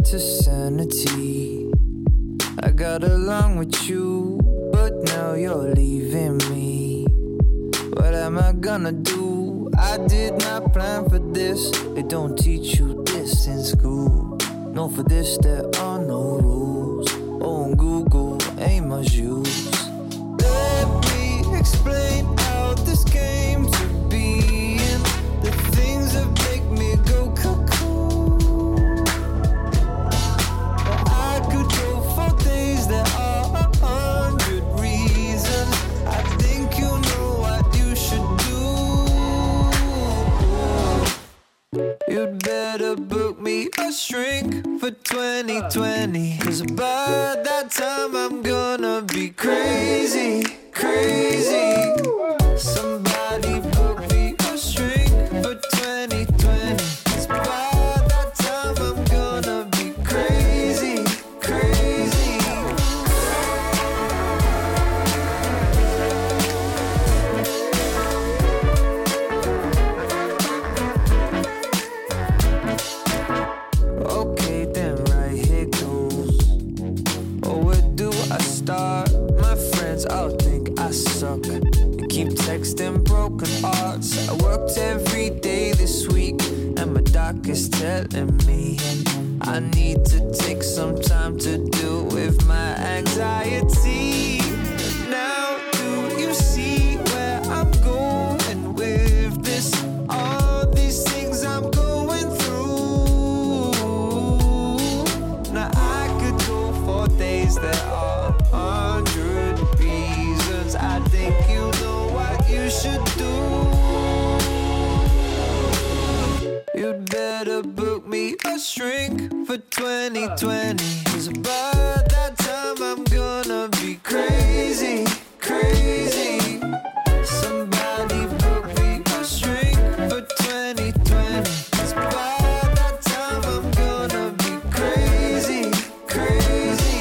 to sanity. I got along with you, but now you're leaving me. What am I gonna do? I did not plan for this. They don't teach you this in school. No, for this there are no rules. Oh, on Google ain't much use. Let me explain how this came to be, and the things that make me go cuckoo. I could go for days, there are 100 reasons. I think you know what you should do. You'd better book me a shrink for 2020, 'cause by that time I'm gonna be crazy, crazy. Somebody book me a shrink for 2020, 'cause by that time I'm gonna be crazy, crazy. Okay, then right here goes. Oh, where do I start? My friends all think I suck and keep texting broken hearts. I worked every day this week, and my doc is telling me I need to take some time to deal with my anxiety. Now, do you see where I'm going with this? All these things I'm going through. Now I could go for days that are 100 reasons. I think you know what you should do. You'd better book me a shrink for 2020, 'cause by that time I'm gonna be crazy, crazy. Somebody book me a shrink for 2020, 'cause by that time I'm gonna be crazy, crazy.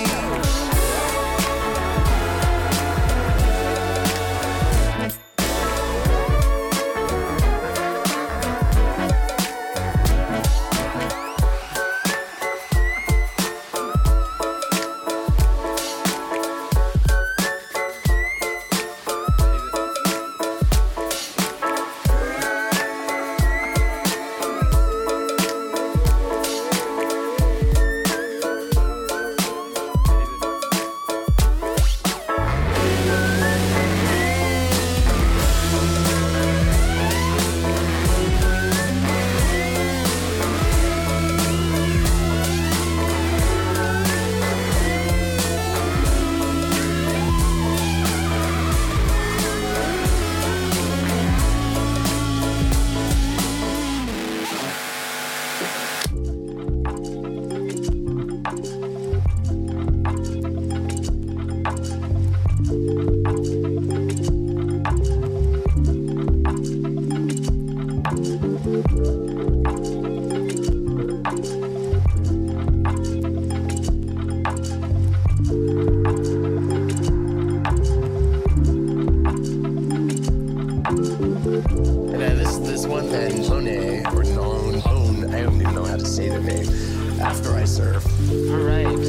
This one man, Monet, or Non, I don't even know how to say their name, after I surf. All right.